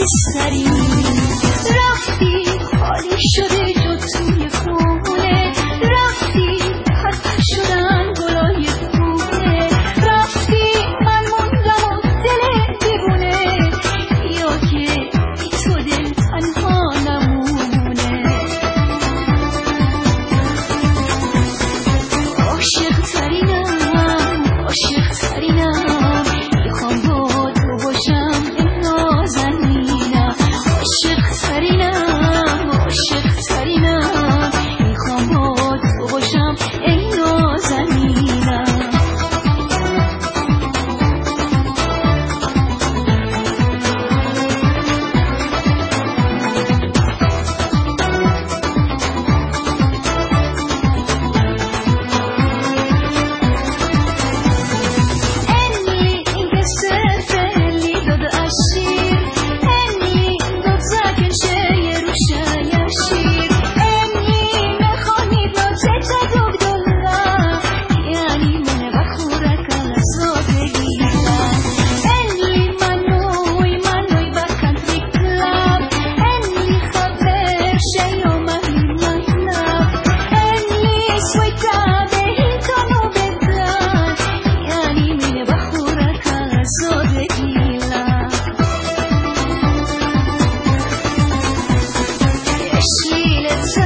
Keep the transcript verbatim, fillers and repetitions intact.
سری رفتی خالی شده جو توی خونه رفتی حتی شدن گلای خونه رفتی من موندم و دل دیوونه یا که بی تو دل تنها نمونه عاشق ترینم عاشق ترینم میخوام با تو باشم ای نازنینم عاشق ترینم عاشق ترینم میخوام با تو باشم ای نازنینم Let's